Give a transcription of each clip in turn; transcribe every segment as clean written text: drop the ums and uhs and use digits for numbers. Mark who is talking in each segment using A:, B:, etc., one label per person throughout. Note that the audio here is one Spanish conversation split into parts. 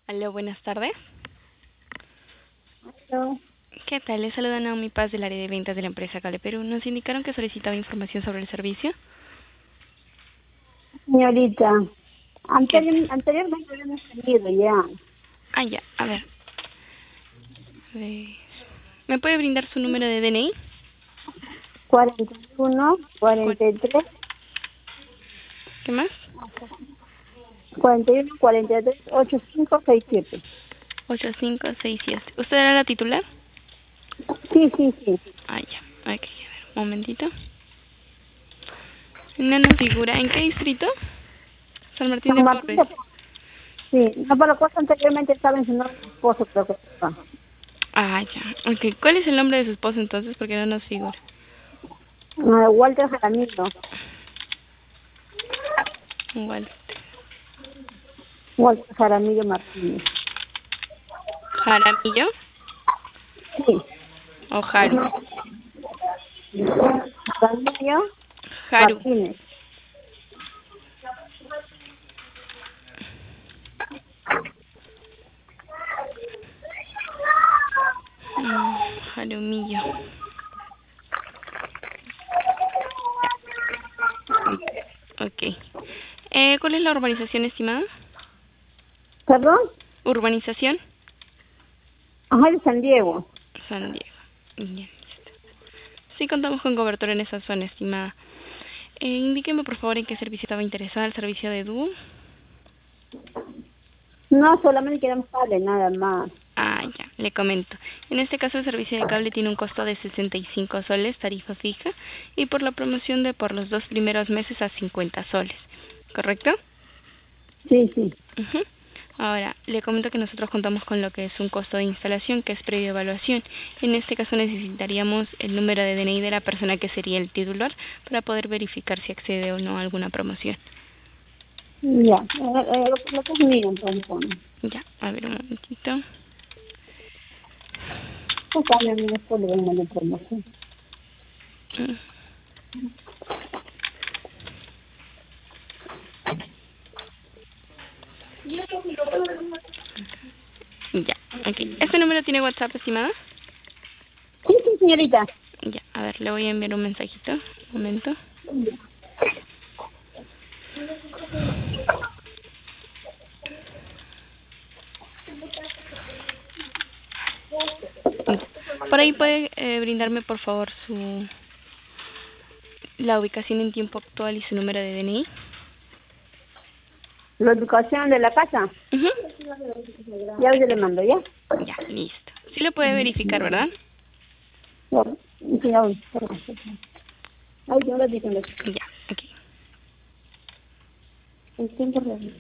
A: Aló, buenas tardes.
B: No,
A: ¿Qué tal? Les saluda Naomi Paz del área de ventas de la empresa Cale Perú. Nos indicaron que solicitaba información sobre el servicio.
B: señorita,
A: ¿Qué tal?
B: anteriormente habíamos tenido ya
A: Ah, ya, a ver. A ver. ¿Me puede brindar su número de DNI?
B: 41,
A: Cu-
B: 43,
A: ¿Qué más?
B: 41, 43, 8567.
A: 8567. ¿Usted era la titular?
B: Sí, sí, sí.
A: Ah, ya. Ok, a ver, un momentito. No nos figura. ¿En qué distrito? San Martín
B: San
A: de
B: Martín
A: Porres.
B: de Sí, no, por lo cual anteriormente estaba en su nombre de esposo, creo que estaba.
A: Ah, ya. Ok, ¿cuál es el nombre de su esposo entonces? Porque no nos figura.
B: Walter Jaramillo.
A: Igual.
B: Walter Jaramillo Martínez.
A: ¿Jaramillo
B: Sí.
A: o Haru?
B: Jaramillo
A: Haru.
B: Martínez.
A: Mm, Jarumillo. Ya. Ok. ¿Cuál es la urbanización estimada?
B: ¿Perdón?
A: Urbanización
B: Ajá, de San Diego.
A: San Diego. Bien, listo. Sí, contamos con cobertura en esa zona, estimada. Indíqueme, por favor, en qué servicio estaba interesada. ¿El servicio de dúo?
B: No, solamente queremos cable, nada más.
A: Ah, ya, le comento. En este caso, el servicio de cable tiene un costo de 65 soles, tarifa fija, y por la promoción de por los 2 primeros meses a 50 soles. ¿Correcto?
B: Sí, sí.
A: Ujú. Ahora, le comento que nosotros contamos con lo que es un costo de instalación, que es previa evaluación. En este caso necesitaríamos el número de DNI de la persona que sería el titular para poder verificar si accede o no a alguna promoción.
B: Ya. Lo que es mío, entonces.
A: Ya, a ver un momentito.
B: Acá mi amigo solo vengo de promoción.
A: Mm, Ya, ok. ¿Este número tiene WhatsApp, estimada?
B: Sí, sí, señorita.
A: Ya, a ver, le voy a enviar un mensajito. Un momento. Ya. Por ahí puede brindarme, por favor, la ubicación en tiempo actual y su número de DNI.
B: La educación de la casa.
A: Ujú.
B: Ya yo le
A: Ok.
B: mando, ¿ya?
A: Ya, listo. Sí lo puede verificar, ¿verdad?
B: Ya. Sí, ya voy. Ay, yo lo dije.
A: Ya, ok.
B: El tiempo real.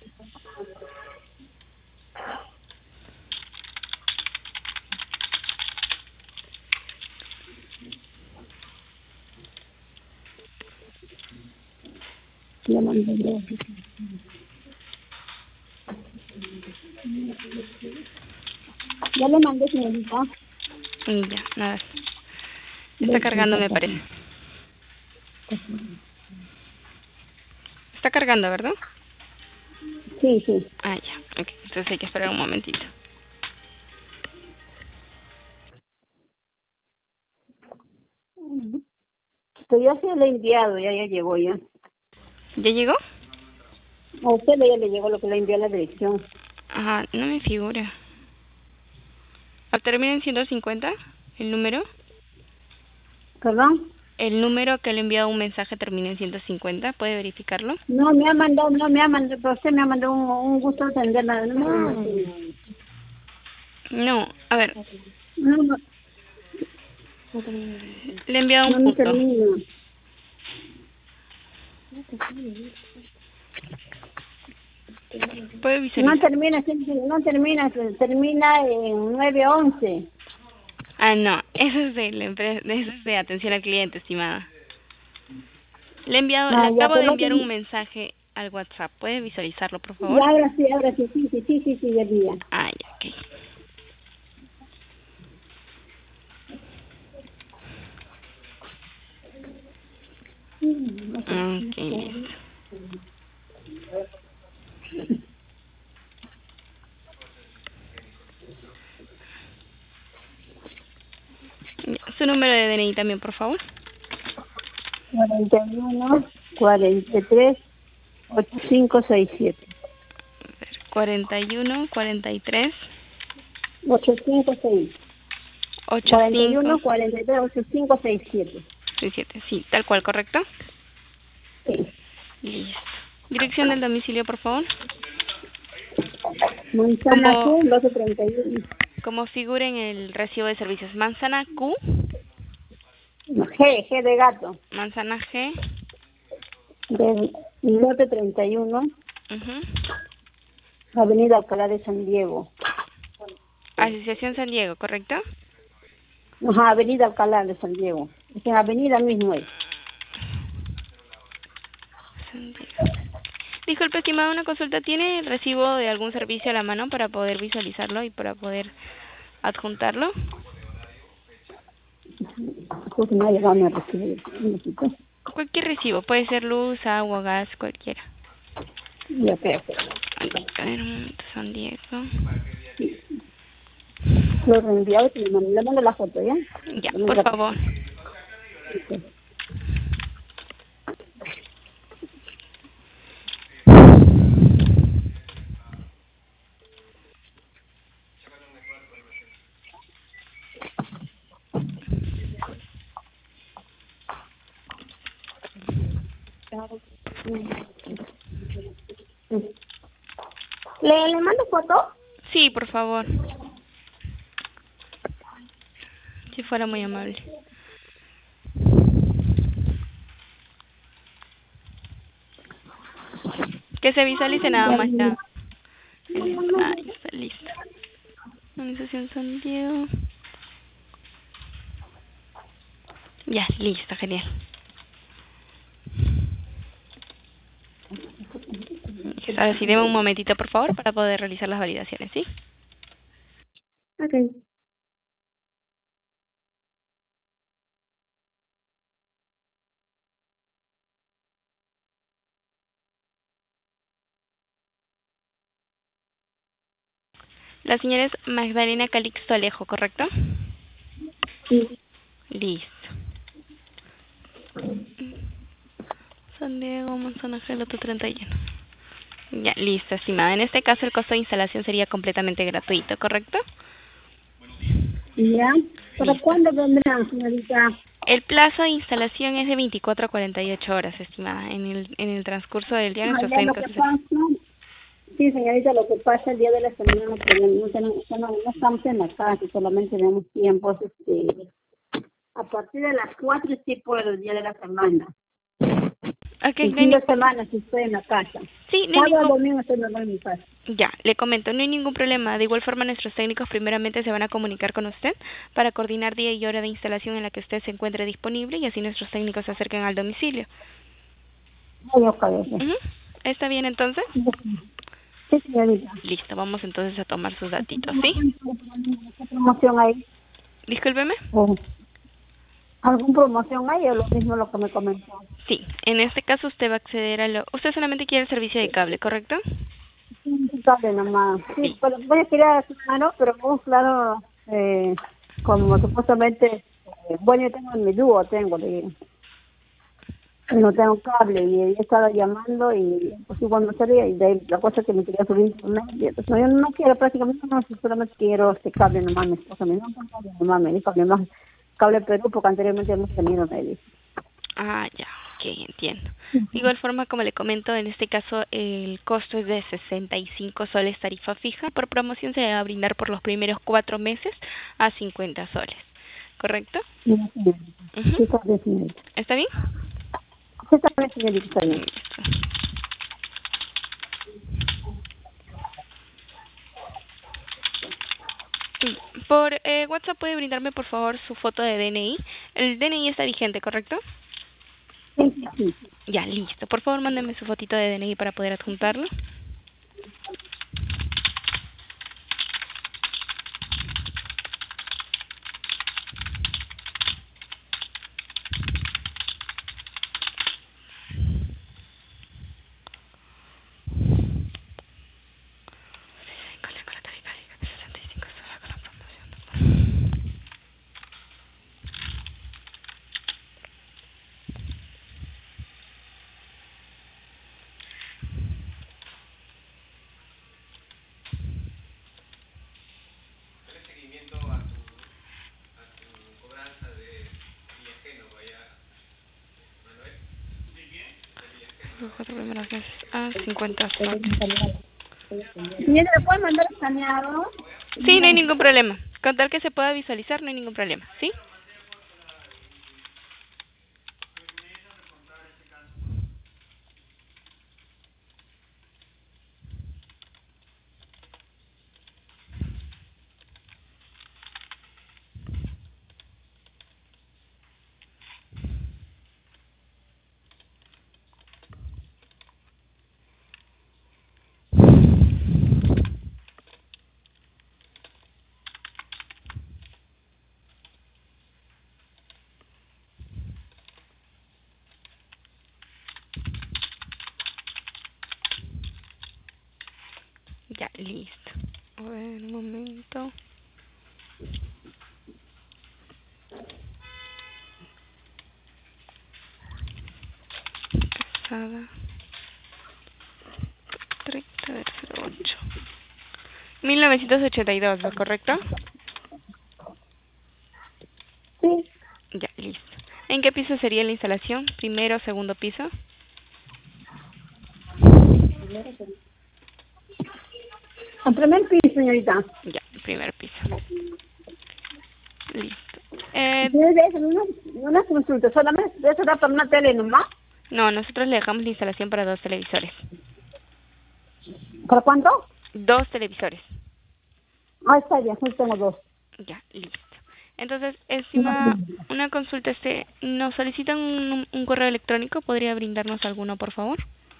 B: Ya mandé, ya. Ya le mandé, señorita.
A: Ya, nada. Está
B: Ve,
A: cargando, me parece. Está cargando, ¿verdad?
B: Sí, sí.
A: Ah, ya. Ok, entonces hay que esperar un momentito.
B: Pero ya se lo he enviado, ya llegó ya.
A: ¿Ya llegó?
B: A usted ya le llegó lo que le envió a la dirección.
A: Ajá, no me figura. ¿Termina en 150? ¿El número?
B: ¿Perdón?
A: El número que le he enviado un mensaje termina en 150. ¿Puede verificarlo?
B: No me ha mandado, pero usted me ha mandado un gusto de atender nada.
A: No, a ver,
B: No, no,
A: le he enviado un
B: no me
A: punto.
B: termina.
A: ¿Puede visualizar?
B: Termina en 911.
A: Ah, no, eso es de la empresa, eso es de atención al cliente, estimada. Le
B: Ah, ya,
A: acabo de
B: pero
A: enviar un mensaje al WhatsApp. ¿Puede visualizarlo, por favor?
B: ya ahora sí, sí, ya día.
A: Ah, ya, ok. Ok, listo. número de DNI también, por favor.
B: 41 43 8567.
A: 41 43
B: 856. 41
A: 85
B: 43 8567.
A: 67. Sí, tal cual, ¿correcto?
B: Sí.
A: Listo. Dirección del domicilio, por favor.
B: Manzana
A: Como,
B: Q 1231.
A: como figura en el recibo de servicios. Manzana Q,
B: G de gato.
A: manzana G,
B: De lote 31,
A: ujú,
B: Avenida Alcalá de San Diego.
A: Asociación San Diego, ¿correcto?
B: Ajá, Avenida Alcalá de San Diego. Es en Avenida mismo es.
A: San Diego. Disculpe, estimado, una consulta. ¿Tiene el recibo de algún servicio a la mano para poder visualizarlo y para poder adjuntarlo?
B: Justo me ha llegado mi recibo. Un momentito.
A: Cualquier recibo, puede ser luz, agua, gas, cualquiera.
B: Ya, espera.
A: A ver, un momento, San Diego.
B: Lo he reenviado y le mando la foto, ¿ya?
A: Ya,
B: Dame un
A: por
B: ratito.
A: favor.
B: ¿Le mando foto?
A: Sí, por favor. Si fuera muy amable. Que se visualice nada
B: Ya,
A: más ya. Ahí está, listo. Organización San Diego. Ya, listo, genial. Ahora sí, deme un momentito, por favor, para poder realizar las validaciones, ¿sí?
B: ok.
A: La señora es Magdalena Calixto Alejo, ¿correcto?
B: Sí.
A: Listo. San Diego, Manzana G, lote 31. Ya, listo, estimada. En este caso, el costo de instalación sería completamente gratuito, ¿correcto?
B: ¿Ya? ¿Para
A: Listo.
B: cuándo vendrán, señorita?
A: El plazo de instalación es de 24 a 48 horas, estimada. En el transcurso del día, nuestros
B: Ya lo
A: técnicos...
B: que pasa, sí, señorita, lo que pasa el día de la semana no podemos, no estamos en la casa, solamente tenemos tiempos, a partir de las 4 sí puedo el día de la semana.
A: Ok,
B: El
A: no hay
B: fin de
A: ningún...
B: semana sí estoy en la casa.
A: Sí, no hay
B: Sábado,
A: ningún...
B: domingo estoy normal en mi casa.
A: Ya, le comento, no hay ningún problema. De igual forma, nuestros técnicos primeramente se van a comunicar con usted para coordinar día y hora de instalación en la que usted se encuentre disponible y así nuestros técnicos se acerquen al domicilio.
B: Ay, ojalá. Sí,
A: Ujú. ¿Está bien entonces?
B: señorita.
A: Listo, vamos entonces a tomar sus
B: ¿Qué
A: datitos, ¿sí?
B: promoción hay?
A: Discúlpeme.
B: ¿O ¿algún promoción hay o lo mismo lo que me comentó?
A: Sí, en este caso usted va a acceder a lo... Usted solamente quiere el servicio de cable, ¿correcto?
B: Sí, cable nomás. Sí,
A: Sí.
B: pero voy a querer claro, pero muy claro, como supuestamente, bueno, yo tengo en mi dúo, no tengo cable y ella estaba llamando y pues igual no salía y de ahí la cosa que me quería subir internet, y entonces, no, yo no quiero prácticamente, no, solamente quiero este cable nomás, mi esposa me dijo, no, cable nomás, me dijo, además, cable Perú, porque anteriormente hemos tenido, me dijo.
A: Ah, ya, ok, entiendo. De igual forma, como le comento, en este caso el costo es de 65 soles tarifa fija. Por promoción se va a brindar por los primeros 4 meses a 50 soles, ¿correcto?
B: Sí, señorita.
A: Ujú.
B: Sí, está bien, señorita.
A: ¿Está bien?
B: Sí, está bien, señorita, está bien.
A: Listo. Por WhatsApp puede brindarme por favor su foto de DNI. El DNI está vigente, ¿correcto?
B: Sí, sí, sí.
A: Ya, listo. Por favor, mándeme su fotito de DNI para poder adjuntarlo. Con la tarifa de 65 soles con la promoción. Los 4 primeros meses a 50 soles.
B: Señora, ¿le puede mandar escaneado?
A: Sí, no hay ningún problema. Con tal que se pueda visualizar, no hay ningún problema, ¿sí? Ya, listo. A ver, un momento. Casada. 30 del 08. 1982, ¿lo correcto?
B: Sí.
A: Ya, listo. ¿En qué piso sería la instalación? ¿Primero o segundo piso?
B: Al primer piso, señorita.
A: Ya, primer piso. Listo.
B: Debe ser una consulta, solamente debe ser para una tele nomás.
A: No, nosotros le dejamos la instalación para 2 televisores.
B: ¿Para cuánto?
A: 2 televisores.
B: Ah, está bien, yo tengo dos.
A: Ya, listo. Entonces, estimada, una consulta, ¿nos solicitan un correo electrónico? ¿Podría brindarnos alguno, por favor?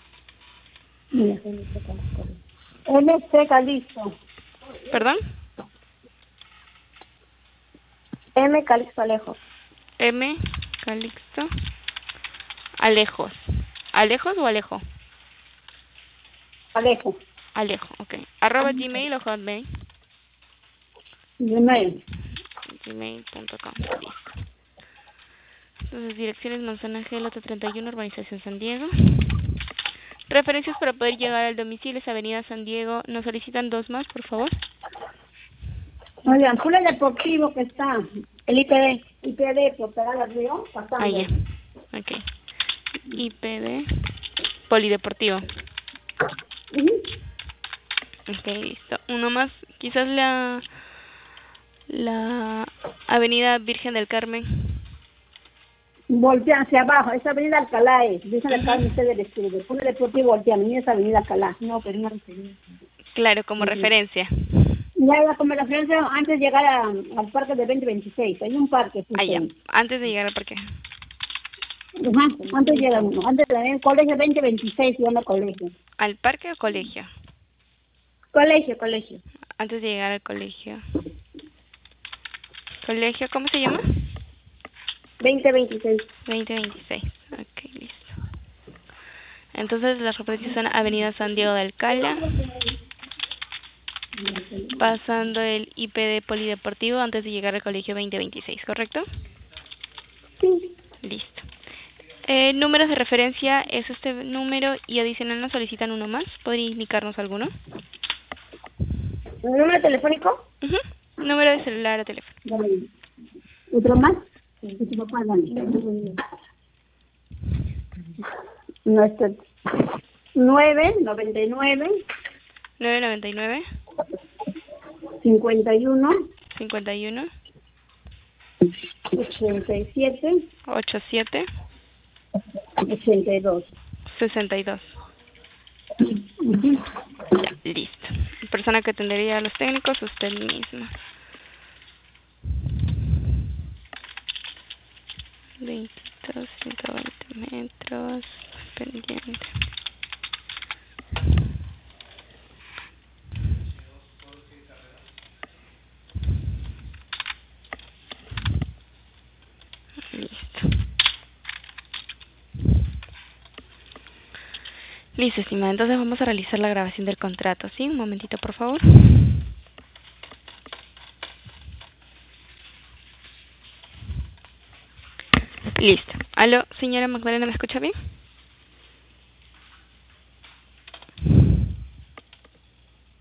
B: MC Calixto.
A: ¿Perdón?
B: M Calixto Alejo.
A: M. Calixto. Alejos. ¿Alejos o Alejo?
B: Alejo.
A: Alejo, ok. ¿Arroba Gmail o Hotmail?
B: Gmail.
A: Gmail.com. Listo. Entonces, direcciones Manzana Ángel, Lote 31, Urbanización San Diego. Referencias para poder llegar al domicilio es Avenida San Diego. ¿Nos solicitan 2 más, por favor?
B: Oigan, Julio Deportivo que está, el IPD. IPD, por pegar al río, pasando.
A: Ah, ya. Ok. IPD. Polideportivo. Ok, listo. Uno más. Quizás la Avenida Virgen del Carmen.
B: Voltea hacia abajo, esa avenida Alcalá es, Virgen del Carmen, usted del estudio. Julio Deportivo voltea, mira esa avenida Alcalá. No, pero una referencia.
A: Claro, como referencia.
B: Ya como referencia antes de llegar al parque de 2026. Hay un parque
A: Ah,
B: justo
A: ya.
B: ahí.
A: Antes de llegar al parque.
B: Ajá, antes llega uno. Antes de el colegio 2026 se llama colegio.
A: ¿Al parque o colegio?
B: Colegio.
A: Antes de llegar al colegio. ¿Colegio cómo se llama?
B: 2026.
A: 2026. Ok, listo. Entonces las referencias son Avenida San Diego de Alcalá, pasando el IPD Polideportivo antes de llegar al colegio 2026, ¿correcto?
B: Sí.
A: Listo. Números de referencia es este número y adicional nos solicitan uno más. ¿Podría indicarnos alguno?
B: ¿Número telefónico?
A: Número de celular o teléfono.
B: Dale. ¿Otro más? Sí. Tu papá, dale. No, este. 999
A: 999
B: 51
A: 51
B: 87
A: 87
B: 82.
A: 62. Ya, listo. La persona que atendería a los técnicos, usted misma. 22, 120 metros, pendiente. Listo. Listo, estimada. Entonces vamos a realizar la grabación del contrato, ¿sí? Un momentito, por favor. Listo. Aló, señora Magdalena, ¿me escucha bien?